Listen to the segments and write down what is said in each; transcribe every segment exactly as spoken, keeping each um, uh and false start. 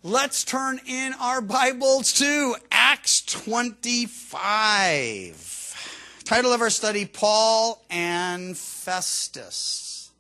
Let's turn in our Bibles to Acts twenty-five. Title of our study, Paul and Festus.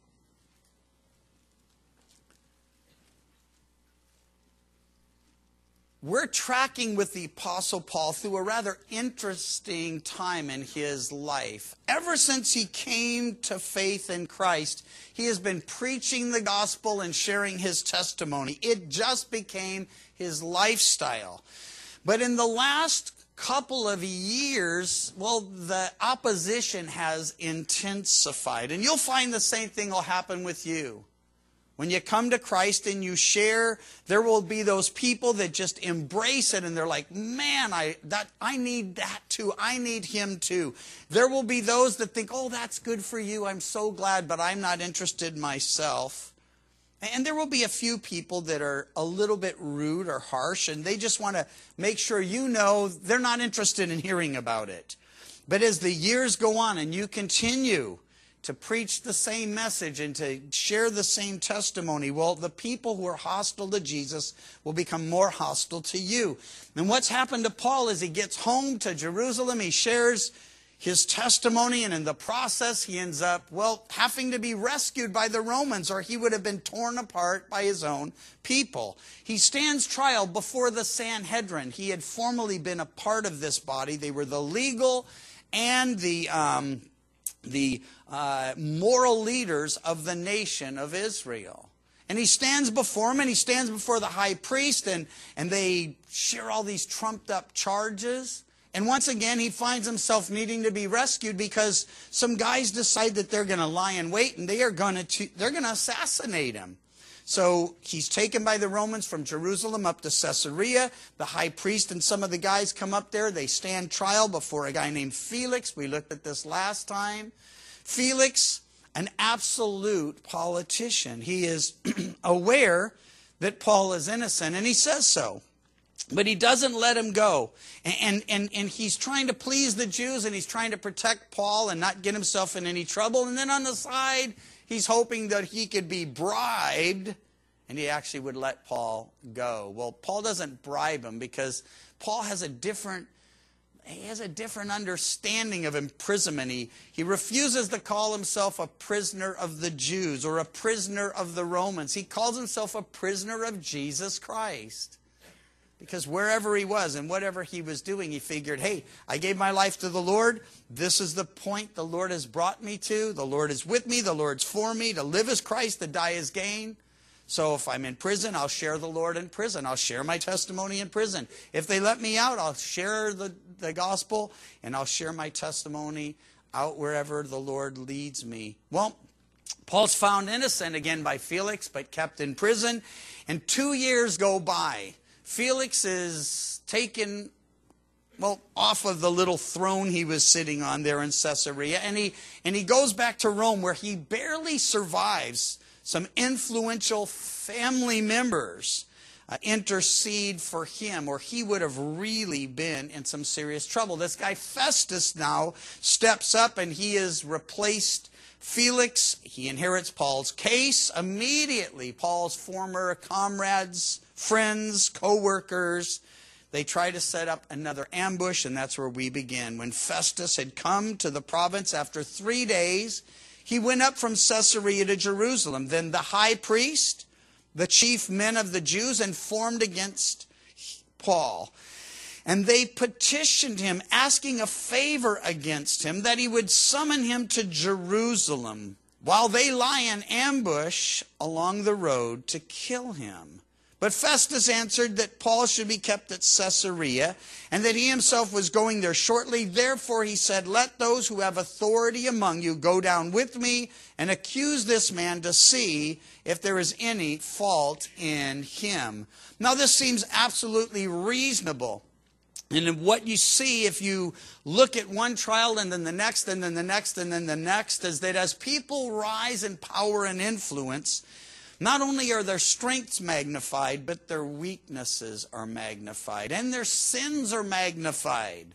We're tracking with the Apostle Paul through a rather interesting time in his life. Ever since he came to faith in Christ, he has been preaching the gospel and sharing his testimony. It just became his lifestyle. But in the last couple of years, well, the opposition has intensified. And you'll find the same thing will happen with you. When you come to Christ and you share, there will be those people that just embrace it and they're like, man, I that I need that too. I need him too. There will be those that think, oh, that's good for you. I'm so glad, but I'm not interested myself. And there will be a few people that are a little bit rude or harsh, and they just want to make sure you know they're not interested in hearing about it. But as the years go on and you continue to preach the same message and to share the same testimony, well, the people who are hostile to Jesus will become more hostile to you. And what's happened to Paul is he gets home to Jerusalem, he shares his testimony, and in the process he ends up, well, having to be rescued by the Romans, or he would have been torn apart by his own people. He stands trial before the Sanhedrin. He had formerly been a part of this body. They were the legal and the um, the uh, moral leaders of the nation of Israel. And he stands before him, and he stands before the high priest, and, and they share all these trumped up charges. And once again, he finds himself needing to be rescued because some guys decide that they're going to lie in wait, and they are going to they're going to assassinate him. So he's taken by the Romans from Jerusalem up to Caesarea. The high priest and some of the guys come up there. They stand trial before a guy named Felix. We looked at this last time. Felix, an absolute politician. He is aware that Paul is innocent, and he says so. But he doesn't let him go. And, and, and he's trying to please the Jews, and he's trying to protect Paul and not get himself in any trouble. And then on the side, he's hoping that he could be bribed, and he actually would let Paul go. Well, Paul doesn't bribe him because Paul has a different he has a different understanding of imprisonment. He, he refuses to call himself a prisoner of the Jews or a prisoner of the Romans. He calls himself a prisoner of Jesus Christ. Because wherever he was and whatever he was doing, he figured, hey, I gave my life to the Lord. This is the point the Lord has brought me to. The Lord is with me. The Lord's for me. To live is Christ, to die is gain. So if I'm in prison, I'll share the Lord in prison. I'll share my testimony in prison. If they let me out, I'll share the, the gospel, and I'll share my testimony out wherever the Lord leads me. Well, Paul's found innocent again by Felix, but kept in prison. And two years go by. Felix is taken, well, off of the little throne he was sitting on there in Caesarea, and he, and he goes back to Rome, where he barely survives. Some influential family members uh, intercede for him, or he would have really been in some serious trouble. This guy Festus now steps up, and he is replaced Felix. He inherits Paul's case. Immediately, Paul's former comrades, friends, co-workers, they try to set up another ambush, and that's where we begin. When Festus had come to the province after three days, he went up from Caesarea to Jerusalem. Then the high priest, the chief men of the Jews, informed against Paul. And they petitioned him, asking a favor against him, that he would summon him to Jerusalem, while they lie in ambush along the road to kill him. But Festus answered that Paul should be kept at Caesarea, and that he himself was going there shortly. Therefore he said, let those who have authority among you go down with me and accuse this man to see if there is any fault in him. Now this seems absolutely reasonable. And what you see if you look at one trial and then the next and then the next and then the next is that as people rise in power and influence, not only are their strengths magnified, but their weaknesses are magnified, and their sins are magnified.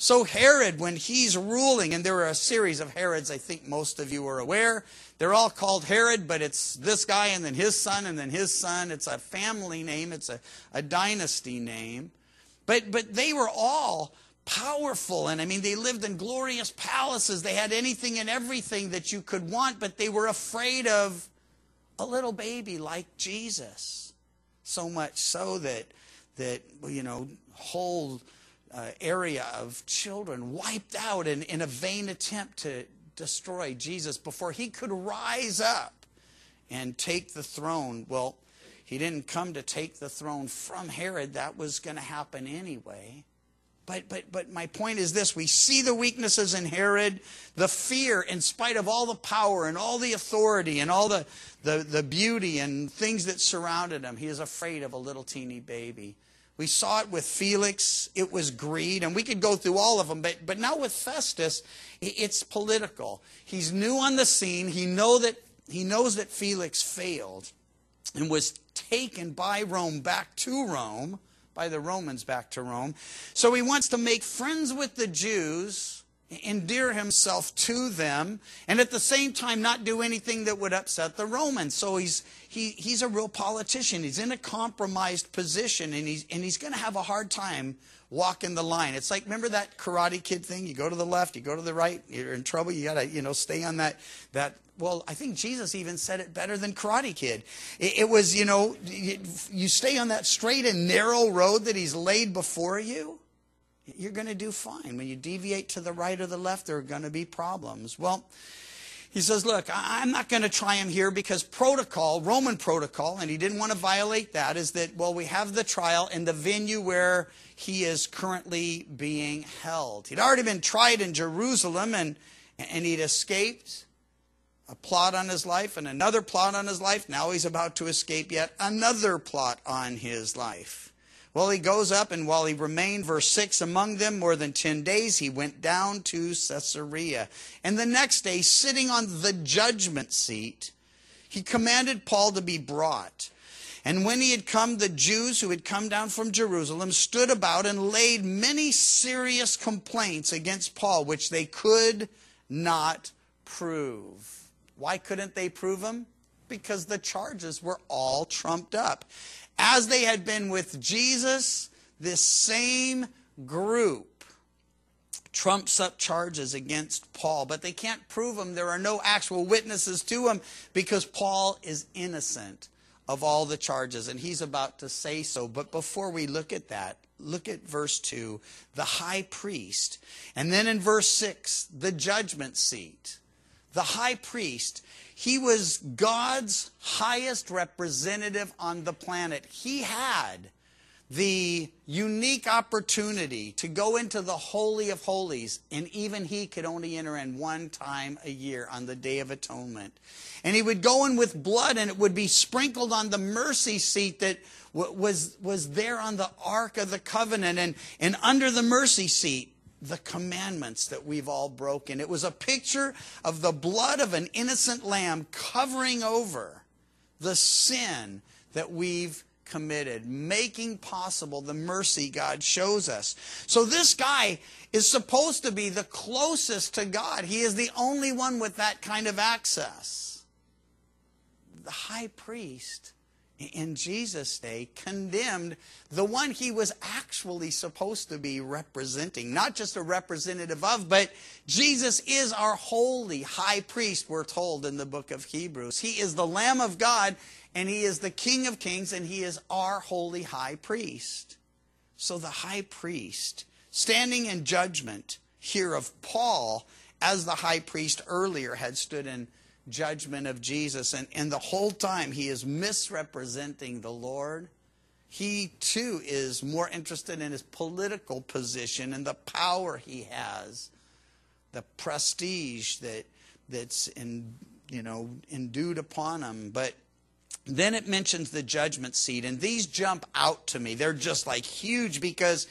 So Herod, when he's ruling, and there are a series of Herods, I think most of you are aware. They're all called Herod, but it's this guy and then his son and then his son. It's a family name. It's a, a dynasty name. But, but they were all powerful. And I mean, they lived in glorious palaces. They had anything and everything that you could want, but they were afraid of a little baby like Jesus. So much so that, that you know, whole uh, area of children wiped out in, in a vain attempt to destroy Jesus before he could rise up and take the throne. Well, he didn't come to take the throne from Herod. That was going to happen anyway. But, but, but my point is this. We see the weaknesses in Herod, the fear in spite of all the power and all the authority and all the, the, the beauty and things that surrounded him. He is afraid of a little teeny baby. We saw it with Felix. It was greed. And we could go through all of them. But, but now with Festus, it's political. He's new on the scene. He, know that, he knows that Felix failed and was taken by Rome back to Rome. By the Romans back to Rome. So he wants to make friends with the Jews, endear himself to them, and at the same time not do anything that would upset the Romans. So he's he he's a real politician. He's in a compromised position, and he's and he's going to have a hard time walking the line. It's like, remember that Karate Kid thing? You go to the left, you go to the right, you're in trouble. You got to, you know, stay on that that. Well, I think Jesus even said it better than Karate Kid. It, it was, you know, you, you stay on that straight and narrow road that he's laid before you, you're going to do fine. When you deviate to the right or the left, there are going to be problems. Well, he says, look, I, I'm not going to try him here because protocol, Roman protocol, and he didn't want to violate that, is that, well, we have the trial in the venue where he is currently being held. He'd already been tried in Jerusalem, and, and he'd escaped. A plot on his life and another plot on his life. Now he's about to escape yet another plot on his life. Well, he goes up, and while he remained, verse six, among them more than ten days, he went down to Caesarea. And the next day, sitting on the judgment seat, he commanded Paul to be brought. And when he had come, the Jews who had come down from Jerusalem stood about and laid many serious complaints against Paul, which they could not prove. Why couldn't they prove them? Because the charges were all trumped up. As they had been with Jesus, this same group trumps up charges against Paul. But they can't prove them. There are no actual witnesses to him because Paul is innocent of all the charges. And he's about to say so. But before we look at that, look at verse two, the high priest. And then in verse six, the judgment seat. The high priest, he was God's highest representative on the planet. He had the unique opportunity to go into the Holy of Holies, and even he could only enter in one time a year on the Day of Atonement. And he would go in with blood, and it would be sprinkled on the mercy seat that was, was there on the Ark of the Covenant, and, and under the mercy seat, the commandments that we've all broken. It was a picture of the blood of an innocent lamb covering over the sin that we've committed, making possible the mercy God shows us. So this guy is supposed to be the closest to God. He is the only one with that kind of access. The high priest in Jesus' day condemned the one he was actually supposed to be representing. Not just a representative of, but Jesus is our holy high priest, we're told in the book of Hebrews. He is the Lamb of God, and he is the King of Kings, and he is our holy high priest. So the high priest, standing in judgment here of Paul, as the high priest earlier had stood in judgment of Jesus, and, and the whole time he is misrepresenting the Lord. He too is more interested in his political position and the power he has, the prestige that that's in, you know, endued upon him. But then it mentions the judgment seat, and these jump out to me. They're just like huge, because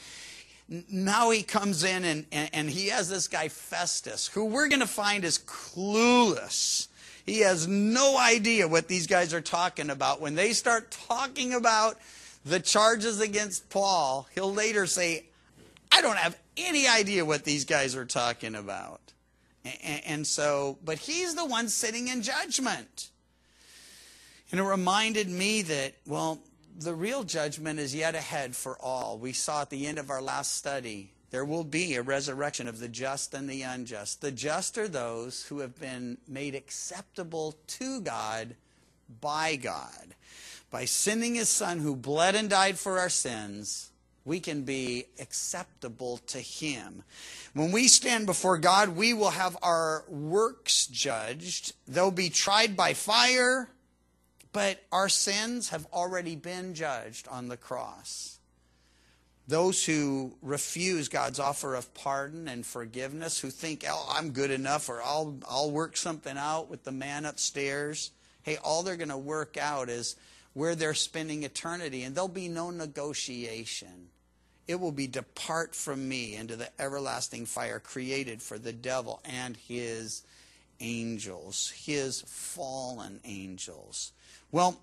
now he comes in and, and, and he has this guy Festus, who we're going to find is clueless. He has no idea what these guys are talking about. When they start talking about the charges against Paul, he'll later say, I don't have any idea what these guys are talking about. And, and so, but he's the one sitting in judgment. And it reminded me that, well, the real judgment is yet ahead for all. We saw at the end of our last study, there will be a resurrection of the just and the unjust. The just are those who have been made acceptable to God by God. By sending his Son who bled and died for our sins, we can be acceptable to him. When we stand before God, we will have our works judged. They'll be tried by fire, but our sins have already been judged on the cross. Those who refuse God's offer of pardon and forgiveness, who think, oh, I'm good enough, or I'll, I'll work something out with the man upstairs. Hey, all they're going to work out is where they're spending eternity, and there'll be no negotiation. It will be depart from me into the everlasting fire created for the devil and his angels, his fallen angels. Well,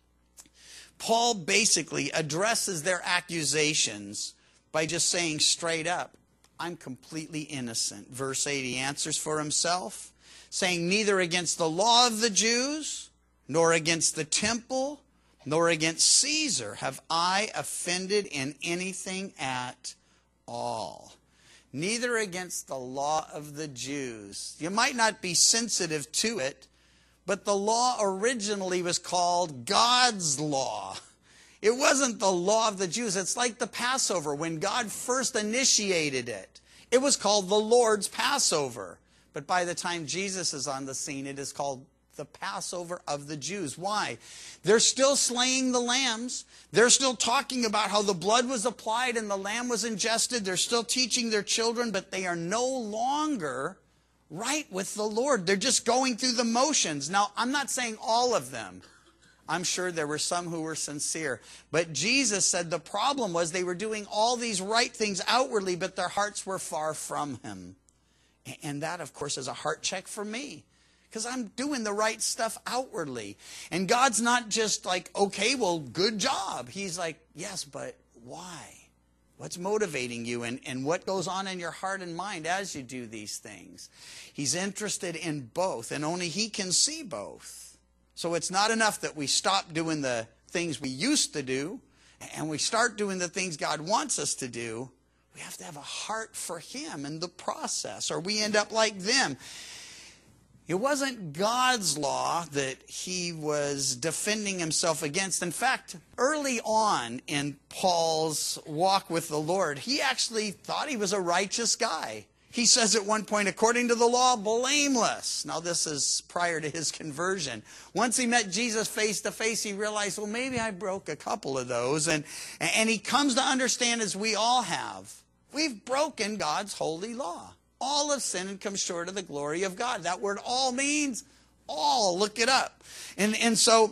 Paul basically addresses their accusations by just saying straight up, I'm completely innocent. Verse eight, he answers for himself, saying, neither against the law of the Jews, nor against the temple, nor against Caesar have I offended in anything at all. Neither against the law of the Jews. You might not be sensitive to it, but the law originally was called God's law. It wasn't the law of the Jews. It's like the Passover. When God first initiated it, it was called the Lord's Passover. But by the time Jesus is on the scene, it is called the Passover of the Jews. Why? They're still slaying the lambs. They're still talking about how the blood was applied and the lamb was ingested. They're still teaching their children, but they are no longer right with the Lord. They're just going through the motions. Now, I'm not saying all of them. I'm sure there were some who were sincere. But Jesus said the problem was they were doing all these right things outwardly, but their hearts were far from him. And that, of course, is a heart check for me, because I'm doing the right stuff outwardly. And God's not just like, okay, well, good job. He's like, yes, but why? What's motivating you, and, and what goes on in your heart and mind as you do these things? He's interested in both, and only he can see both. So it's not enough that we stop doing the things we used to do and we start doing the things God wants us to do. We have to have a heart for him in the process, or we end up like them. It wasn't God's law that he was defending himself against. In fact, early on in Paul's walk with the Lord, he actually thought he was a righteous guy. He says at one point, according to the law, blameless. Now, this is prior to his conversion. Once he met Jesus face to face, he realized, well, maybe I broke a couple of those. And, and he comes to understand, as we all have, we've broken God's holy law. All have sinned and come short of the glory of God. That word all means all. Look it up. And, and so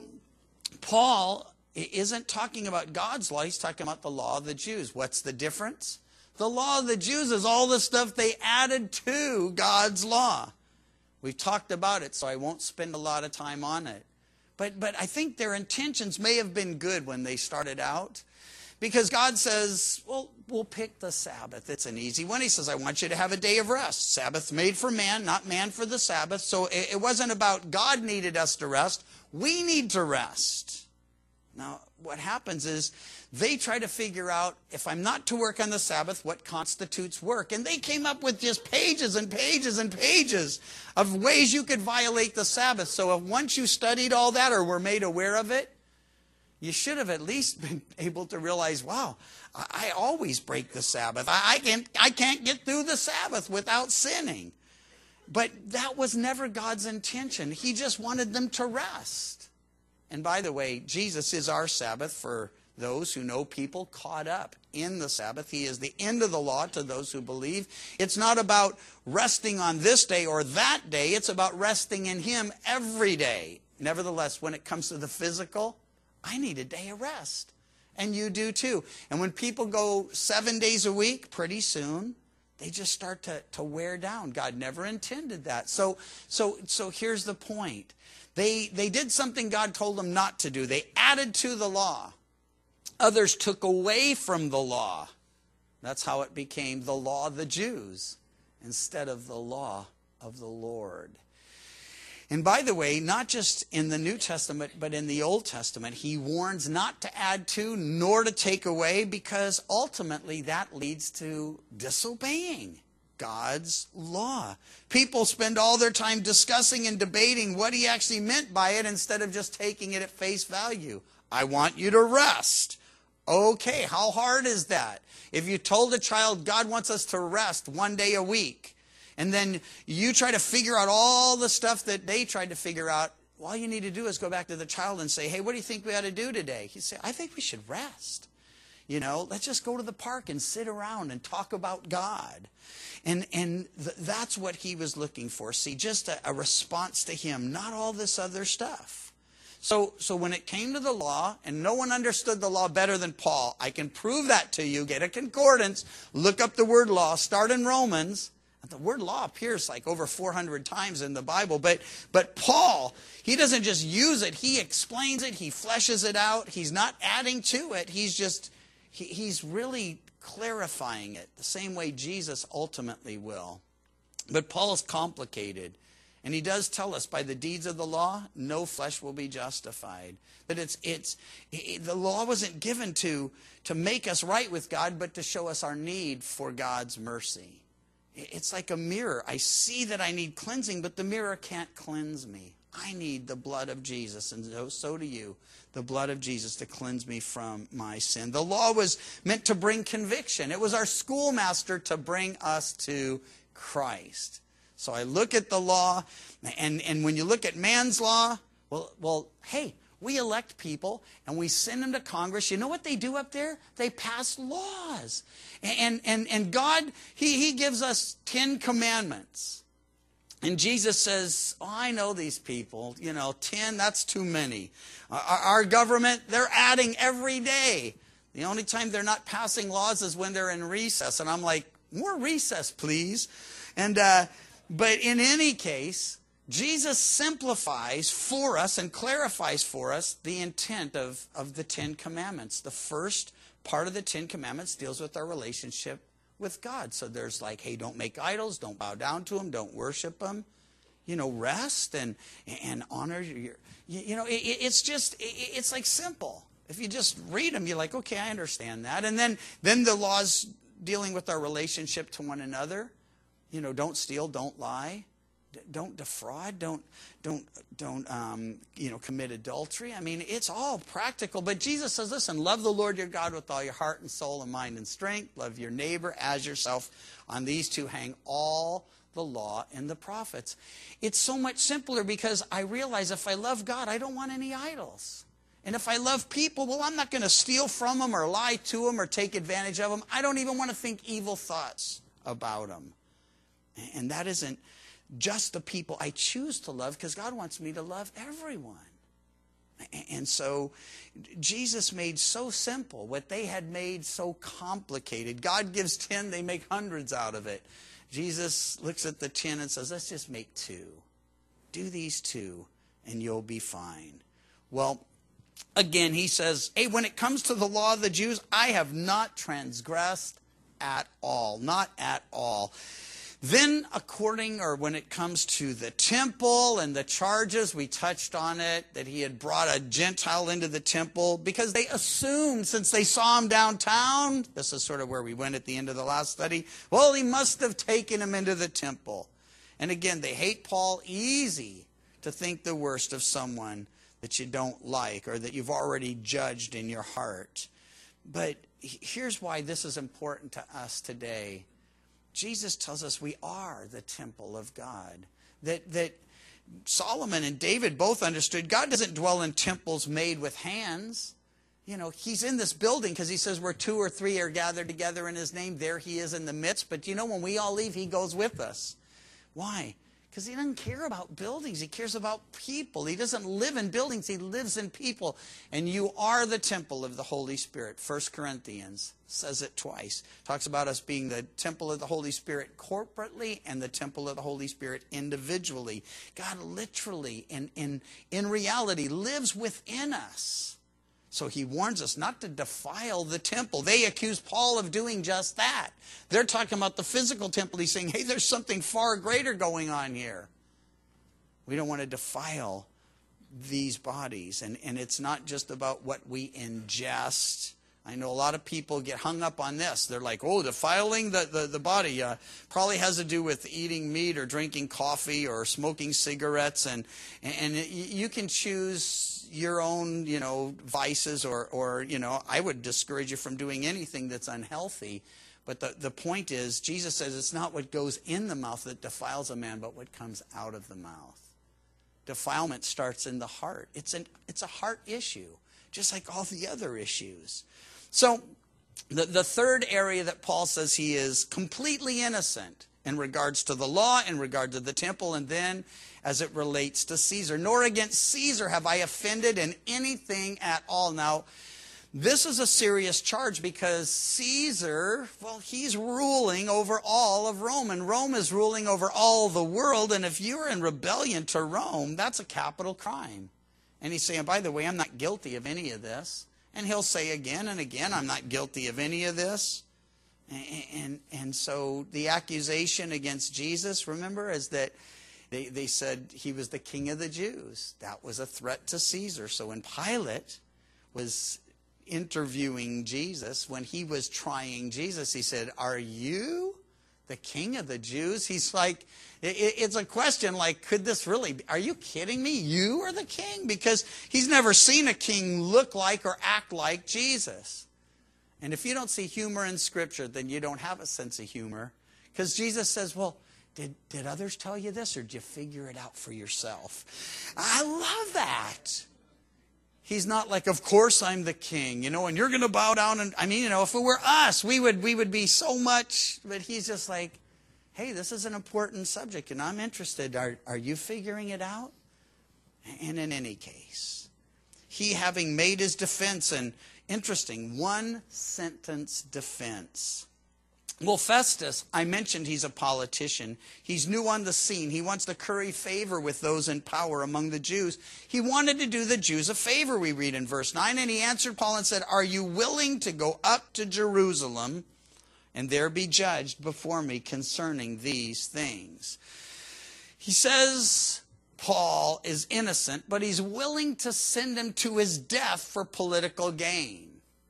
Paul isn't talking about God's law. He's talking about the law of the Jews. What's the difference? The law of the Jews is all the stuff they added to God's law. We've talked about it, so I won't spend a lot of time on it. But, but I think their intentions may have been good when they started out. Because God says, well, we'll pick the Sabbath. It's an easy one. He says, I want you to have a day of rest. Sabbath made for man, not man for the Sabbath. So it wasn't about God needed us to rest. We need to rest. Now, what happens is they try to figure out, if I'm not to work on the Sabbath, what constitutes work? And they came up with just pages and pages and pages of ways you could violate the Sabbath. So if once you studied all that or were made aware of it, you should have at least been able to realize, wow, I always break the Sabbath. I can't, I can't get through the Sabbath without sinning. But that was never God's intention. He just wanted them to rest. And by the way, Jesus is our Sabbath for those who know people caught up in the Sabbath. He is the end of the law to those who believe. It's not about resting on this day or that day. It's about resting in him every day. Nevertheless, when it comes to the physical, I need a day of rest. And you do too. And when people go seven days a week, pretty soon, they just start to, to wear down. God never intended that. So, so, so here's the point. They, they did something God told them not to do. They added to the law. Others took away from the law. That's how it became the law of the Jews instead of the law of the Lord. And by the way, not just in the New Testament, but in the Old Testament, he warns not to add to nor to take away, because ultimately that leads to disobeying God's law. People spend all their time discussing and debating what he actually meant by it instead of just taking it at face value. I want you to rest. Okay, how hard is that? If you told a child God wants us to rest one day a week, and then you try to figure out all the stuff that they tried to figure out, all you need to do is go back to the child and say, hey, what do you think we ought to do today? He'd say, I think we should rest. You know, let's just go to the park and sit around and talk about God. And and th- that's what he was looking for. See, just a, a response to him, not all this other stuff. So, so when it came to the law, and no one understood the law better than Paul, I can prove that to you. Get a concordance, look up the word law, start in Romans. The word law appears like over four hundred times in the Bible, but but Paul, he doesn't just use it, he explains it, he fleshes it out, he's not adding to it, he's just, he, he's really clarifying it, the same way Jesus ultimately will. But Paul is complicated, and he does tell us by the deeds of the law, no flesh will be justified. That it's, it's, it, the law wasn't given to, to make us right with God, but to show us our need for God's mercy. It's like a mirror. I see that I need cleansing, but the mirror can't cleanse me. I need the blood of Jesus, and so, so do you, the blood of Jesus to cleanse me from my sin. The law was meant to bring conviction. It was our schoolmaster to bring us to Christ. So I look at the law, and, and when you look at man's law, well, well, hey, we elect people and we send them to Congress. You know what they do up there? They pass laws. And, and, and God, he, he gives us Ten Commandments. And Jesus says, oh, I know these people. You know, ten, that's too many. Our, our government, they're adding every day. The only time they're not passing laws is when they're in recess. And I'm like, more recess, please. And uh, but in any case, Jesus simplifies for us and clarifies for us the intent of, of the Ten Commandments. The first part of the Ten Commandments deals with our relationship with God. So there's like, hey, don't make idols, don't bow down to them, don't worship them. You know, rest and and honor your, you, you know, it, it's just, it, it's like simple. If you just read them, you're like, okay, I understand that. And then, then the laws dealing with our relationship to one another. You know, don't steal, don't lie. Don't defraud, don't don't don't um, you know, commit adultery. I mean, it's all practical. But Jesus says, listen, love the Lord your God with all your heart and soul and mind and strength. Love your neighbor as yourself. On these two hang all the law and the prophets. It's so much simpler because I realize if I love God, I don't want any idols. And if I love people, well, I'm not going to steal from them or lie to them or take advantage of them. I don't even want to think evil thoughts about them. And that isn't just the people I choose to love, because God wants me to love everyone. And so Jesus made so simple what they had made so complicated. God gives ten, they make hundreds out of it. Jesus looks at the ten and says, let's just make two. Do these two and you'll be fine. Well, again, he says, hey, when it comes to the law of the Jews, I have not transgressed at all. Not at all. Then, according, or when it comes to the temple and the charges, we touched on it, that he had brought a Gentile into the temple because they assumed, since they saw him downtown, this is sort of where we went at the end of the last study, well, he must have taken him into the temple. And again, they hate Paul. Easy to think the worst of someone that you don't like or that you've already judged in your heart. But here's why this is important to us today. Jesus tells us we are the temple of God. That, that Solomon and David both understood God doesn't dwell in temples made with hands. You know, he's in this building because he says where two or three are gathered together in his name, there he is in the midst. But you know, when we all leave, he goes with us. Why? Because he doesn't care about buildings. He cares about people. He doesn't live in buildings. He lives in people. And you are the temple of the Holy Spirit. First Corinthians says it twice. Talks about us being the temple of the Holy Spirit corporately and the temple of the Holy Spirit individually. God literally and in, in reality lives within us. So he warns us not to defile the temple. They accuse Paul of doing just that. They're talking about the physical temple. He's saying, hey, there's something far greater going on here. We don't want to defile these bodies. And, and it's not just about what we ingest. I know a lot of people get hung up on this. They're like, oh, defiling the, the, the body uh, probably has to do with eating meat or drinking coffee or smoking cigarettes. And, and it, you can choose your own, you know, vices, or, or, you know, I would discourage you from doing anything that's unhealthy. But the, the point is, Jesus says it's not what goes in the mouth that defiles a man, but what comes out of the mouth. Defilement starts in the heart. It's an, it's a heart issue, just like all the other issues. So the, the third area that Paul says he is completely innocent in regards to the law, in regard to the temple, and then as it relates to Caesar. Nor against Caesar have I offended in anything at all. Now, this is a serious charge because Caesar, well, he's ruling over all of Rome, and Rome is ruling over all the world, and if you're in rebellion to Rome, that's a capital crime. And he's saying, by the way, I'm not guilty of any of this. And he'll say again and again, I'm not guilty of any of this. And, and, and so the accusation against Jesus, remember, is that they, they said he was the king of the Jews. That was a threat to Caesar. So when Pilate was interviewing Jesus, when he was trying Jesus, he said, are you the king of the Jews? He's like, it, it's a question like, could this really be? Are you kidding me? You are the king? Because he's never seen a king look like or act like Jesus. And if you don't see humor in Scripture, then you don't have a sense of humor. Because Jesus says, well, did, did others tell you this, or did you figure it out for yourself? I love that. He's not like, of course I'm the king, you know, and you're going to bow down. And I mean, you know, if it were us, we would, we would be so much. But he's just like, hey, this is an important subject, and I'm interested. Are, are you figuring it out? And in any case, he having made his defense, and interesting, one sentence defense. Well, Festus, I mentioned he's a politician. He's new on the scene. He wants to curry favor with those in power among the Jews. He wanted to do the Jews a favor, we read in verse nine. And he answered Paul and said, are you willing to go up to Jerusalem and there be judged before me concerning these things? He says Paul is innocent, but he's willing to send him to his death for political gain.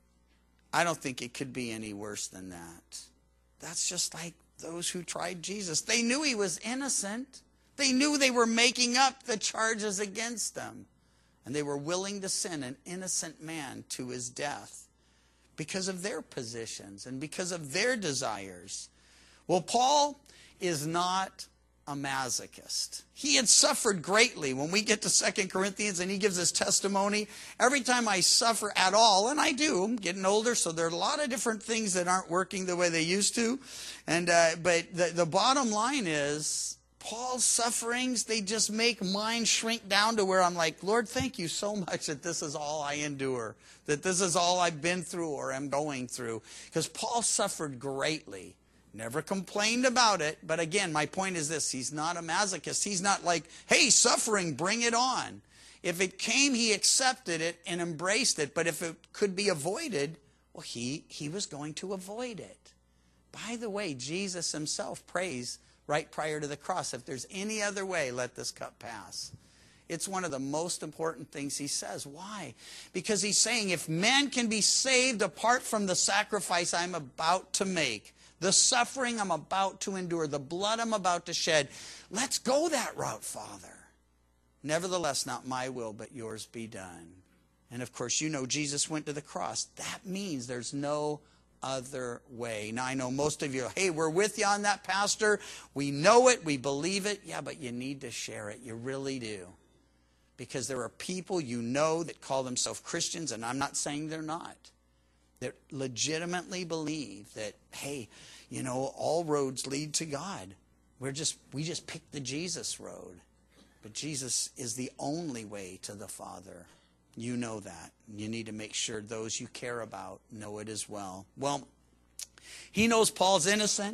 I don't think it could be any worse than that. That's just like those who tried Jesus. They knew he was innocent. They knew they were making up the charges against them. And they were willing to send an innocent man to his death because of their positions and because of their desires. Well, Paul is not a masochist. He had suffered greatly. When we get to Second Corinthians and he gives his testimony, every time I suffer at all, and I do, I'm getting older, so there are a lot of different things that aren't working the way they used to. And uh, but the, the bottom line is, Paul's sufferings, they just make mine shrink down to where I'm like, Lord, thank you so much that this is all I endure, that this is all I've been through or am going through. Because Paul suffered greatly. Never complained about it. But again, my point is this. He's not a masochist. He's not like, hey, suffering, bring it on. If it came, he accepted it and embraced it. But if it could be avoided, well, he, he was going to avoid it. By the way, Jesus himself prays right prior to the cross, if there's any other way, let this cup pass. It's one of the most important things he says. Why? Because he's saying if man can be saved apart from the sacrifice I'm about to make, the suffering I'm about to endure, the blood I'm about to shed, let's go that route, Father. Nevertheless, not my will, but yours be done. And of course, you know Jesus went to the cross. That means there's no other way. Now, I know most of you, hey, we're with you on that, Pastor. We know it. We believe it. Yeah, but you need to share it. You really do. Because there are people you know that call themselves Christians, and I'm not saying they're not, that legitimately believe that, hey, you know, all roads lead to God. We're just, we just picked the Jesus road. But Jesus is the only way to the Father. You know that. You need to make sure those you care about know it as well. Well, he knows Paul's innocent.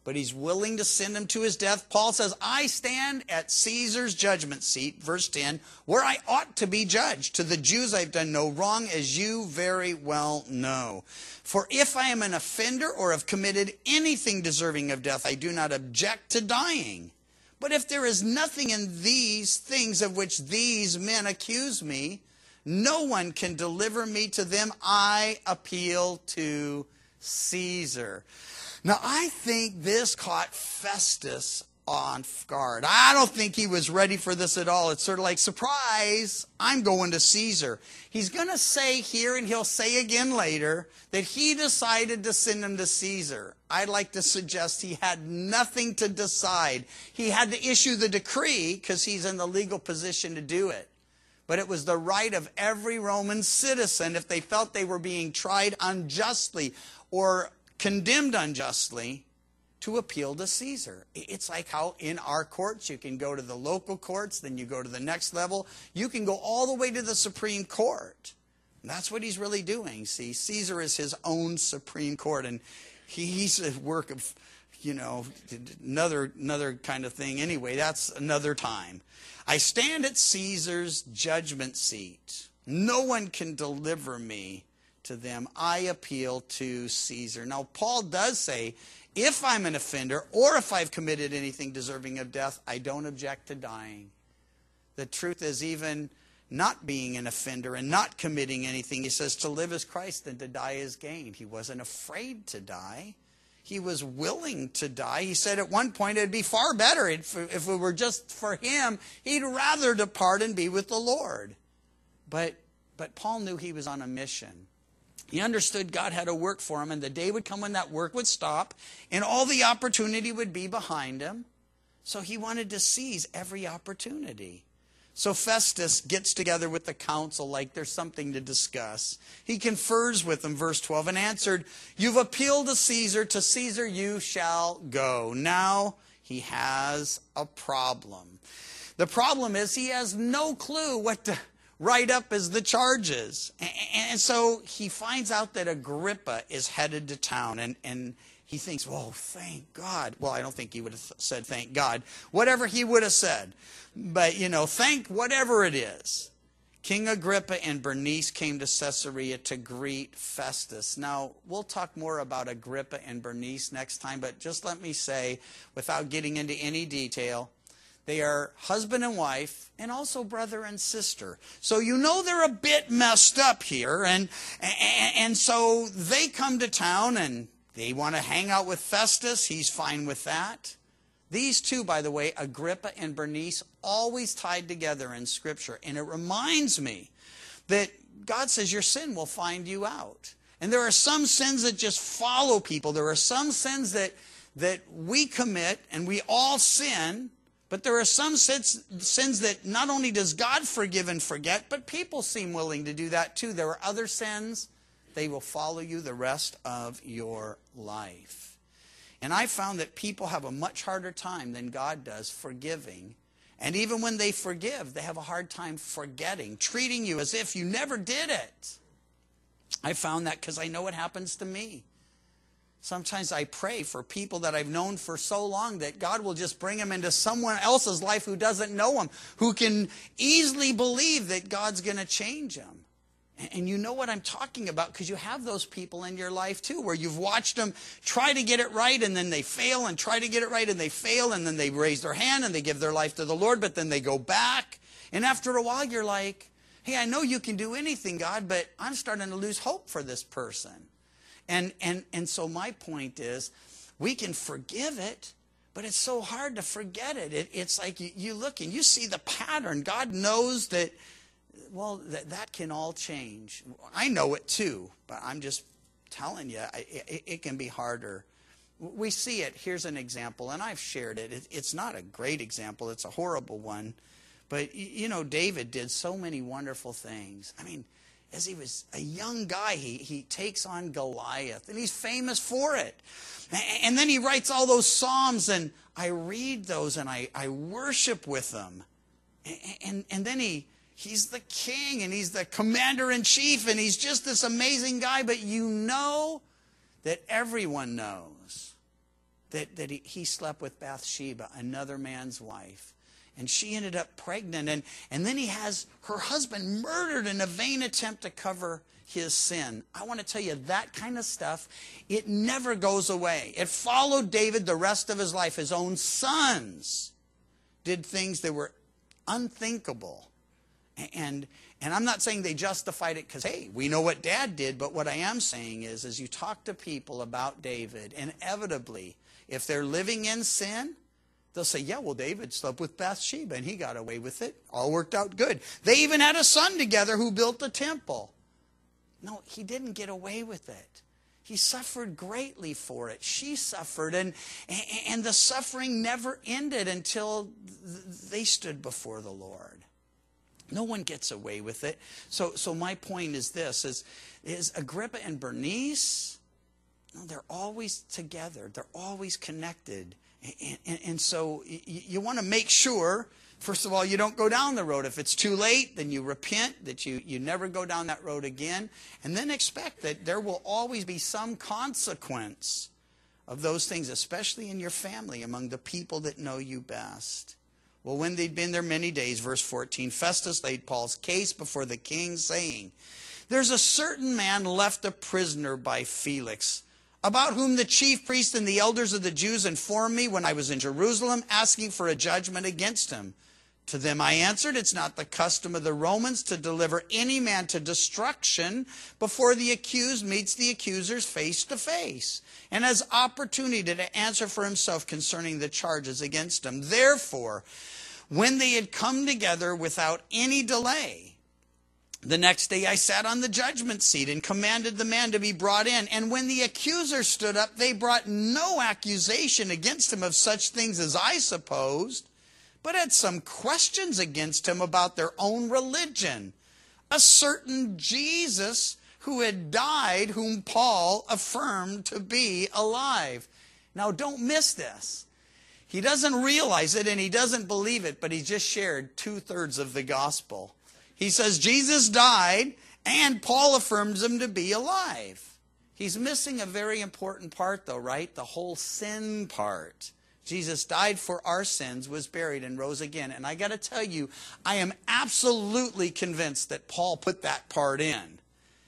but he's willing to send him to his death. Paul says, I stand at Caesar's judgment seat, verse ten, where I ought to be judged. To the Jews I've done no wrong, as you very well know. For if I am an offender or have committed anything deserving of death, I do not object to dying. But if there is nothing in these things of which these men accuse me, no one can deliver me to them. I appeal to Caesar. Now, I think this caught Festus on guard. I don't think he was ready for this at all. It's sort of like, surprise, I'm going to Caesar. He's going to say here, and he'll say again later, that he decided to send him to Caesar. I'd like to suggest he had nothing to decide. He had to issue the decree because he's in the legal position to do it. But it was the right of every Roman citizen, if they felt they were being tried unjustly or condemned unjustly, to appeal to Caesar. It's like how in our courts you can go to the local courts, then you go to the next level. You can go all the way to the Supreme Court. And that's what he's really doing. See, Caesar is his own Supreme Court, and he, he's a work of, you know, another, another kind of thing. Anyway, that's another time. I stand at Caesar's judgment seat. No one can deliver me to them. I appeal to Caesar. Now, Paul does say, if I'm an offender or if I've committed anything deserving of death, I don't object to dying. The truth is, even not being an offender and not committing anything, he says, to live is Christ and to die is gain. He wasn't afraid to die. He was willing to die. He said at one point it'd be far better if it were just for him. He'd rather depart and be with the Lord. But, but Paul knew he was on a mission. He understood God had a work for him, and the day would come when that work would stop, and all the opportunity would be behind him. So he wanted to seize every opportunity. So Festus gets together with the council like there's something to discuss. He confers with them, verse twelve, and answered, you've appealed to Caesar. To Caesar you shall go. Now he has a problem. The problem is he has no clue what to write up as the charges. And so he finds out that Agrippa is headed to town, and, and he thinks, well, thank God. Well, I don't think he would have said thank God. Whatever he would have said. But, you know, thank whatever it is. King Agrippa and Bernice came to Caesarea to greet Festus. Now, we'll talk more about Agrippa and Bernice next time, but just let me say, without getting into any detail, they are husband and wife, and also brother and sister. So you know they're a bit messed up here. And, and, and so they come to town, and they want to hang out with Festus. He's fine with that. These two, by the way, Agrippa and Bernice, always tied together in Scripture. And it reminds me that God says your sin will find you out. And there are some sins that just follow people. There are some sins that, that we commit, and we all sin. But there are some sins, sins that not only does God forgive and forget, but people seem willing to do that too. There are other sins, they will follow you the rest of your life. And I found that people have a much harder time than God does forgiving. And even when they forgive, they have a hard time forgetting, treating you as if you never did it. I found that because I know what happens to me. Sometimes I pray for people that I've known for so long that God will just bring them into someone else's life who doesn't know them, who can easily believe that God's going to change them. And you know what I'm talking about because you have those people in your life too, where you've watched them try to get it right and then they fail, and try to get it right and they fail, and then they raise their hand and they give their life to the Lord, but then they go back. And after a while you're like, hey, I know you can do anything, God, but I'm starting to lose hope for this person. And, and, and so my point is, we can forgive it, but it's so hard to forget it. it it's like you, you look and you see the pattern. God knows that, well, that, that can all change. I know it too, but I'm just telling you, it, it can be harder. We see it. Here's an example, and I've shared it. it. It's not a great example. It's a horrible one. But, you know, David did so many wonderful things. I mean, as he was a young guy, he, he takes on Goliath, and he's famous for it. And then he writes all those Psalms, and I read those, and I, I worship with them. And, and, and then he he's the king, and he's the commander-in-chief, and he's just this amazing guy. But you know that everyone knows that, that he, he slept with Bathsheba, another man's wife. And she ended up pregnant. And, and then he has her husband murdered in a vain attempt to cover his sin. I want to tell you, that kind of stuff, it never goes away. It followed David the rest of his life. His own sons did things that were unthinkable. And, and I'm not saying they justified it because, hey, we know what Dad did. But what I am saying is, as you talk to people about David, inevitably, if they're living in sin, they'll say, yeah, well, David slept with Bathsheba and he got away with it. All worked out good. They even had a son together who built the temple. No, he didn't get away with it. He suffered greatly for it. She suffered, and, and the suffering never ended until they stood before the Lord. No one gets away with it. So, so my point is this, is, is Agrippa and Bernice, no, they're always together. They're always connected. And, and, and so you, you want to make sure, first of all, you don't go down the road. If it's too late, then you repent, that you, you never go down that road again. And then expect that there will always be some consequence of those things, especially in your family, among the people that know you best. Well, when they'd been there many days, verse fourteen, Festus laid Paul's case before the king, saying, there's a certain man left a prisoner by Felix, about whom the chief priests and the elders of the Jews informed me when I was in Jerusalem, asking for a judgment against him. To them I answered, it's not the custom of the Romans to deliver any man to destruction before the accused meets the accusers face to face, and has opportunity to answer for himself concerning the charges against him. Therefore, when they had come together without any delay, the next day I sat on the judgment seat and commanded the man to be brought in. And when the accusers stood up, they brought no accusation against him of such things as I supposed, but had some questions against him about their own religion. A certain Jesus who had died, whom Paul affirmed to be alive. Now don't miss this. He doesn't realize it and he doesn't believe it, but he just shared two-thirds of the gospel. He says Jesus died, and Paul affirms him to be alive. He's missing a very important part, though, right? The whole sin part. Jesus died for our sins, was buried, and rose again. And I got to tell you, I am absolutely convinced that Paul put that part in.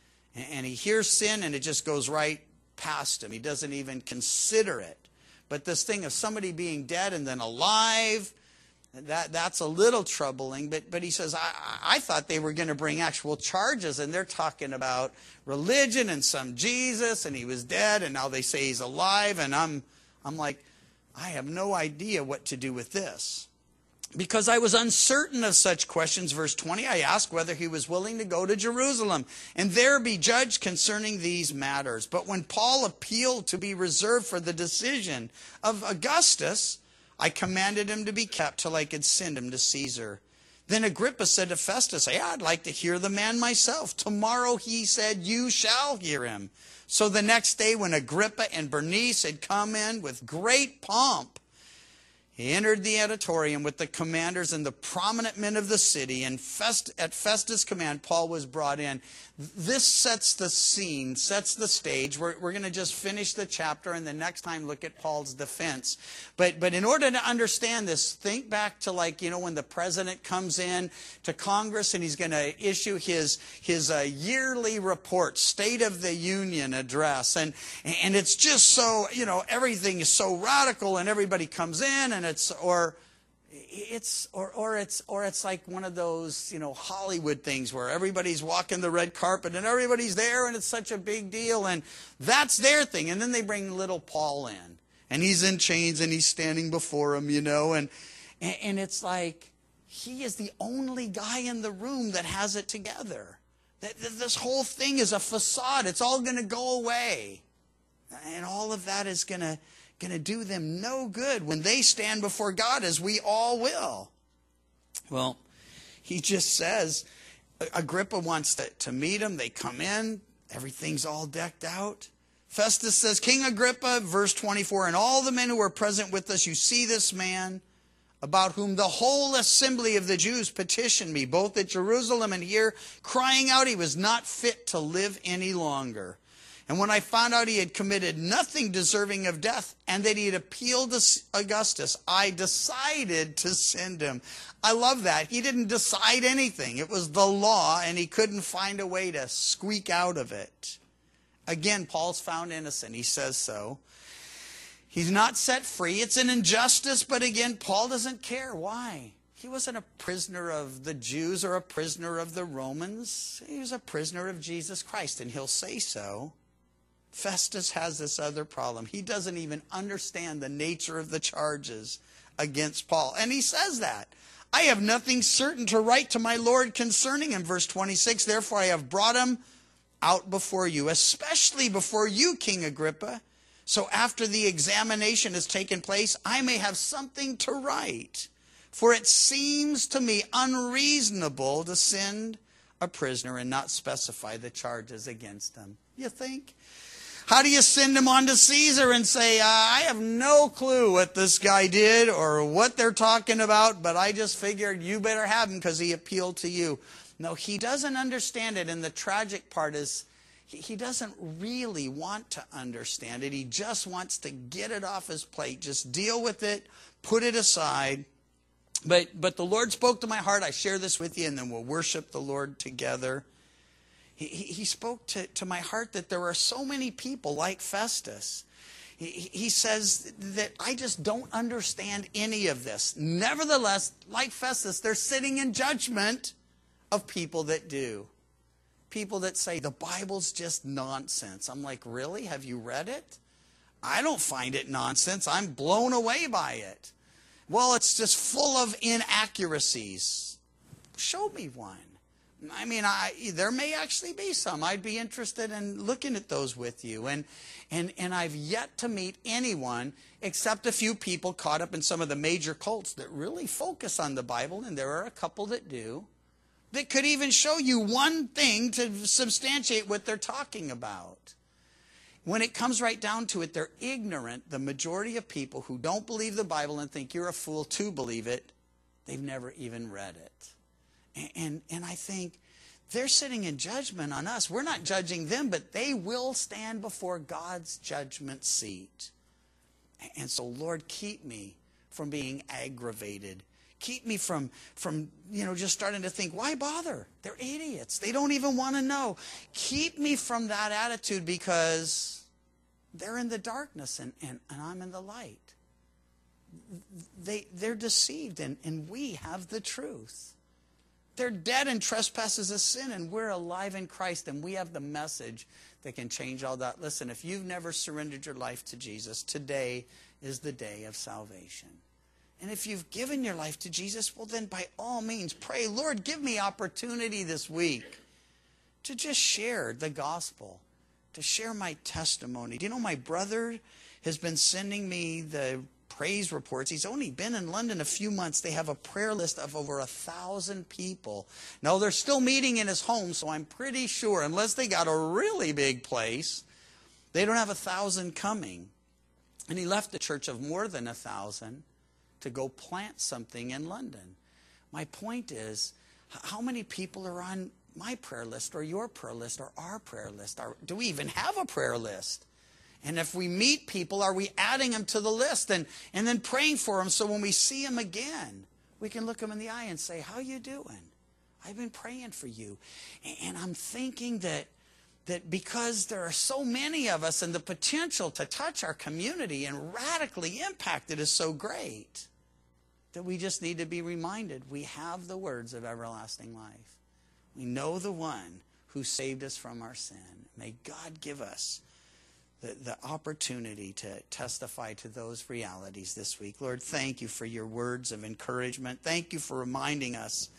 And he hears sin, and it just goes right past him. He doesn't even consider it. But this thing of somebody being dead and then alive, That, that's a little troubling, but, but he says, I, I thought they were going to bring actual charges, and they're talking about religion and some Jesus, and he was dead, and now they say he's alive, and I'm, I'm like, I have no idea what to do with this. Because I was uncertain of such questions, verse twenty, I asked whether he was willing to go to Jerusalem and there be judged concerning these matters. But when Paul appealed to be reserved for the decision of Augustus, I commanded him to be kept till I could send him to Caesar. Then Agrippa said to Festus, hey, I'd like to hear the man myself. Tomorrow, he said, you shall hear him. So the next day, when Agrippa and Bernice had come in with great pomp, he entered the auditorium with the commanders and the prominent men of the city, and Fest, at Festus' command, Paul was brought in. This sets the scene, sets the stage. We're, we're going to just finish the chapter and the next time look at Paul's defense. But, but in order to understand this, think back to, like, you know, when the president comes in to Congress and he's going to issue his, his uh, yearly report, State of the Union address. And, and it's just so, you know, everything is so radical and everybody comes in and it's, or... It's or or it's or it's like one of those, you know, Hollywood things where everybody's walking the red carpet and everybody's there and it's such a big deal, and that's their thing. And then they bring little Paul in and he's in chains and he's standing before him, you know, and and it's like he is the only guy in the room that has it together. That this whole thing is a facade. It's all going to go away, and all of that is going to. going to do them no good when they stand before God, as we all will. Well, he just says, Agrippa wants to, to meet him. They come in. Everything's all decked out. Festus says, King Agrippa, verse twenty-four, and all the men who were present with us, you see this man about whom the whole assembly of the Jews petitioned me, both at Jerusalem and here, crying out he was not fit to live any longer. And when I found out he had committed nothing deserving of death and that he had appealed to Augustus, I decided to send him. I love that. He didn't decide anything. It was the law, and he couldn't find a way to squeak out of it. Again, Paul's found innocent. He says so. He's not set free. It's an injustice, but again, Paul doesn't care. Why? He wasn't a prisoner of the Jews or a prisoner of the Romans. He was a prisoner of Jesus Christ, and he'll say so. Festus has this other problem. He doesn't even understand the nature of the charges against Paul. And he says that. I have nothing certain to write to my Lord concerning him. Verse twenty-six, therefore I have brought him out before you, especially before you, King Agrippa. So after the examination has taken place, I may have something to write. For it seems to me unreasonable to send a prisoner and not specify the charges against him. You think? How do you send him on to Caesar and say, uh, I have no clue what this guy did or what they're talking about, but I just figured you better have him because he appealed to you. No, he doesn't understand it, and the tragic part is he, he doesn't really want to understand it. He just wants to get it off his plate, just deal with it, put it aside. But, but the Lord spoke to my heart. I share this with you, and then we'll worship the Lord together. He, he spoke to, to my heart that there are so many people like Festus. He, he says that I just don't understand any of this. Nevertheless, like Festus, they're sitting in judgment of people that do. People that say, the Bible's just nonsense. I'm like, really? Have you read it? I don't find it nonsense. I'm blown away by it. Well, it's just full of inaccuracies. Show me one. I mean, I, there may actually be some. I'd be interested in looking at those with you. And, and, and I've yet to meet anyone except a few people caught up in some of the major cults that really focus on the Bible, and there are a couple that do, that could even show you one thing to substantiate what they're talking about. When it comes right down to it, they're ignorant. The majority of people who don't believe the Bible and think you're a fool to believe it, they've never even read it. And, and, and I think they're sitting in judgment on us. We're not judging them, but they will stand before God's judgment seat. And so, Lord, keep me from being aggravated. Keep me from, from, you know, just starting to think, why bother? They're idiots. They don't even want to know. Keep me from that attitude, because they're in the darkness and, and, and I'm in the light. They, they're deceived, and, and we have the truth. They're dead in trespasses of sin, and we're alive in Christ, and we have the message that can change all that. Listen, if you've never surrendered your life to Jesus, today is the day of salvation. And if you've given your life to Jesus, well then by all means pray, Lord, give me opportunity this week to just share the gospel, to share my testimony. Do you know my brother has been sending me the praise reports. He's only been in London a few months. They have a prayer list of over a thousand people. Now they're still meeting in his home, so I'm pretty sure, unless they got a really big place, they don't have a thousand coming. And he left the church of more than a thousand to go plant something in London. My point is, how many people are on my prayer list or your prayer list or our prayer list? Are, do we even have a prayer list? And if we meet people, are we adding them to the list and, and then praying for them so when we see them again, we can look them in the eye and say, how you doing? I've been praying for you. And I'm thinking that that because there are so many of us and the potential to touch our community and radically impact it is so great, that we just need to be reminded we have the words of everlasting life. We know the one who saved us from our sin. May God give us the, the opportunity to testify to those realities this week. Lord, thank you for your words of encouragement. Thank you for reminding us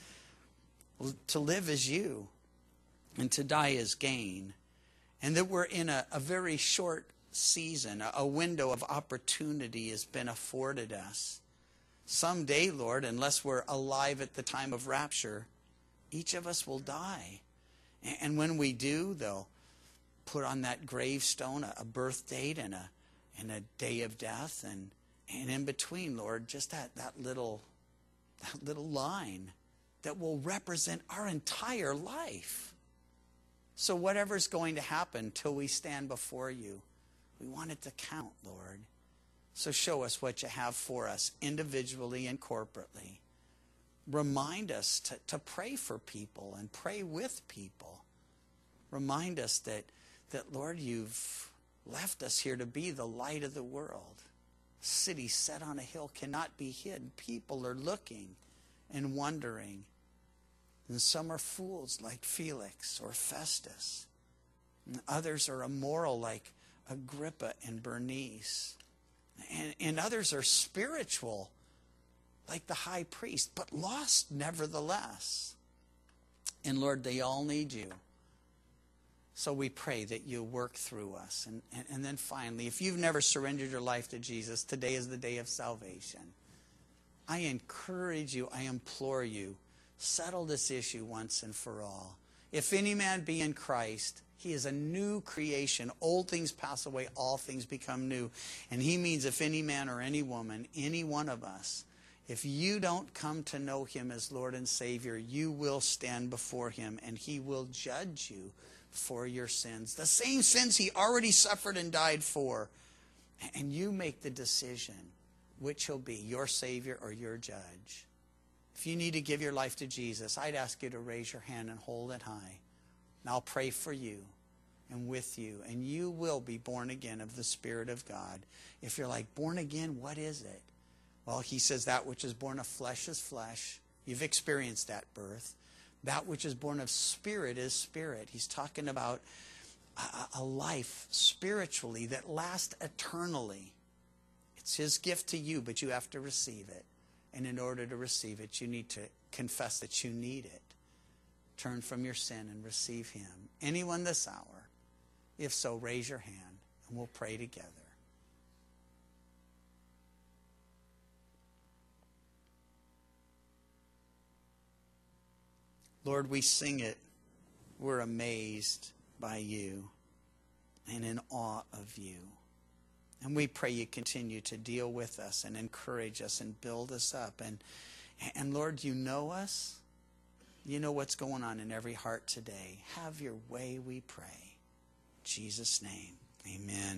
to live as you and to die as gain. And that we're in a, a very short season, a, a window of opportunity has been afforded us. Someday, Lord, unless we're alive at the time of rapture, each of us will die. And, and when we do, they'll put on that gravestone a, a birth date and a and a day of death, and and in between, Lord, just that, that little that little line that will represent our entire life. So whatever's going to happen till we stand before you, we want it to count, Lord. So show us what you have for us individually and corporately. Remind us to, to pray for people and pray with people. Remind us that, that, Lord, you've left us here to be the light of the world. A city set on a hill cannot be hid. People are looking and wondering. And some are fools like Felix or Festus. And others are immoral like Agrippa and Bernice. And, and others are spiritual like the high priest, but lost nevertheless. And Lord, they all need you. So we pray that you work through us. And, and, and then finally, if you've never surrendered your life to Jesus, today is the day of salvation. I encourage you, I implore you, settle this issue once and for all. If any man be in Christ, he is a new creation. Old things pass away, all things become new. And he means if any man or any woman, any one of us, if you don't come to know him as Lord and Savior, you will stand before him and he will judge you for your sins. The same sins he already suffered and died for. And you make the decision which he'll be, your Savior or your judge. If you need to give your life to Jesus, I'd ask you to raise your hand and hold it high. And I'll pray for you and with you. And you will be born again of the Spirit of God. If you're like, born again, what is it? Well, he says that which is born of flesh is flesh. You've experienced that birth. That which is born of spirit is spirit. He's talking about a, a life spiritually that lasts eternally. It's his gift to you, but you have to receive it. And in order to receive it, you need to confess that you need it. Turn from your sin and receive him. Anyone this hour? If so, raise your hand and we'll pray together. Lord, we sing it. We're amazed by you and in awe of you. And we pray you continue to deal with us and encourage us and build us up. And, and Lord, you know us. You know what's going on in every heart today. Have your way, we pray. In Jesus' name, amen.